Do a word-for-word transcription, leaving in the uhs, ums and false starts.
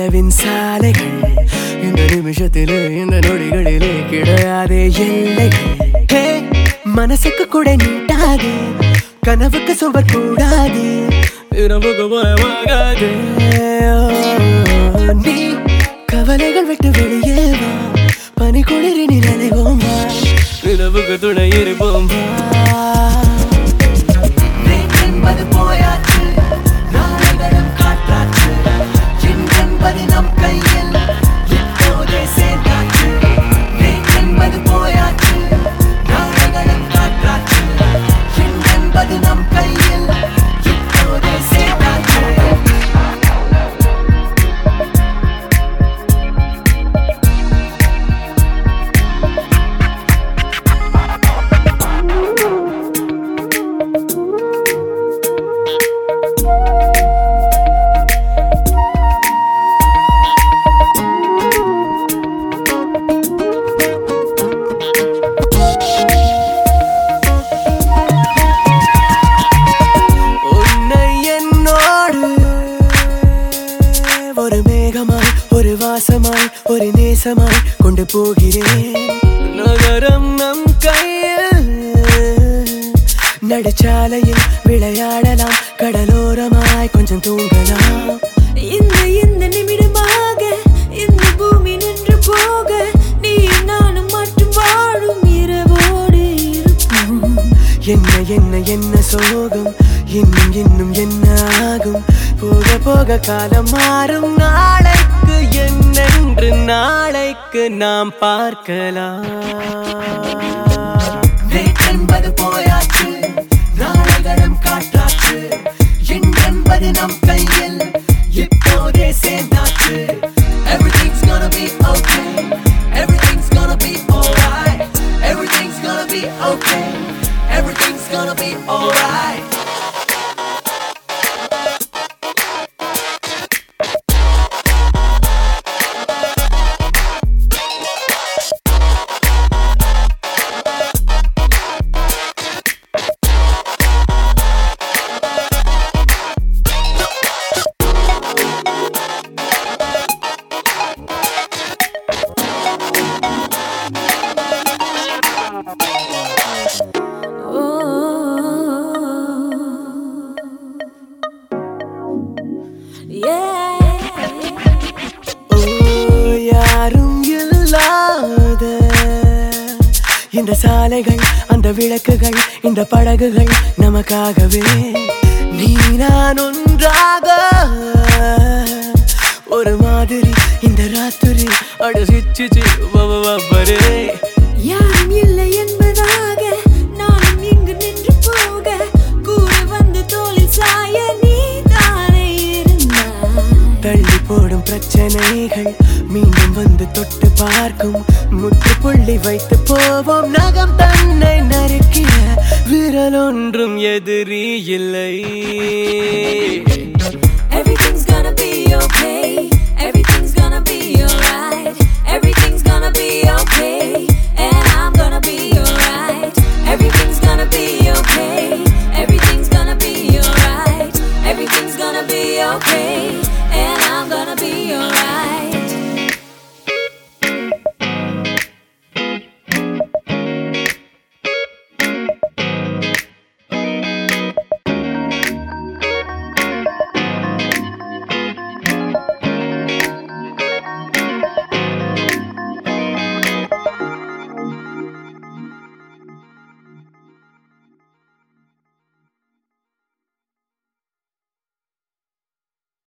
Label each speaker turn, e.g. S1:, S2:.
S1: கனவின் சாலைகள் இந்த நிமிஷத்திலே இந்த நொடிகளிலே கிடையாதே எல்லைகள். ஹே மனசுக்கு கூட நீட்டாது, கனவுக்கு சுவர் கூடாது, இரவுக்கு பயமாகாது. நீ கவலைகள் விட்டு வெளியே வா, பனி குளிரின் நினைவோம் வா, இரவுக்கு துணை இருப்போம் வா. என்பது போயாச்சு, நாளைகளும் காற்றாச்சு, என்பது நம் கையில் இப்போதே சேர்ந்தாச்சு. என்பது போயாச்சு, நாளைகளும் காற்றாச்சு, என்பது நம் கையில் இப்போதே சேர்ந்தாச்சு. ஒரு மேகமாய் ஒரு வாசமாய் ஒரு நேசமாய் கொண்டு போகிறேன். நகரம் நம் கையில், நடுச்சாலையில் விளையாடலாம், கடலோரமாய் கொஞ்சம் தூங்கலாம்.
S2: இந்த இந்த நிமிடமாக இந்த பூமி நின்று போக, நீ நானும் மட்டும் வாழும் இரவோடு இருப்போம்.
S1: என்ன என்ன என்ன சோகம், இன்னும் இன்னும் என்ன ஆகும், போக போக காலம் மாறும், நாளைக்கு என்னென்று நாளைக்கு நாம் பார்க்கலாம். என்பது போயாச்சு, நாளைகளும் காற்றாச்சு, என்பது நம் கையில் இப்போதே சேர்ந்தாச்சு. Everything's gonna be okay, everything's gonna be alright, everything's gonna be okay, everything's gonna be alright. யாரும் இல்லாத இந்த சாலைகள், அந்த விளக்குகள், இந்த படகுகள் நமக்காகவே. நீ நான் ஒன்றாக ஒரு மாதிரி இந்த ராத்திரி அடசிச்சு வவரே.
S2: யாரும் இல்லை என்பதாக நானும் இங்கு நின்று போக, கூட வந்து தோளில் சாய நீ தானே இருந்தாய்.
S1: தள்ளி போடும் பிரச்சனைகள் மீண்டும் வந்து தொட்டு பார்க்கும், முற்றுப்புள்ளி வைத்து போவோம். நகம் தன்னை நறுக்கிய விரல் ஒன்றும் எதிரி இல்லை.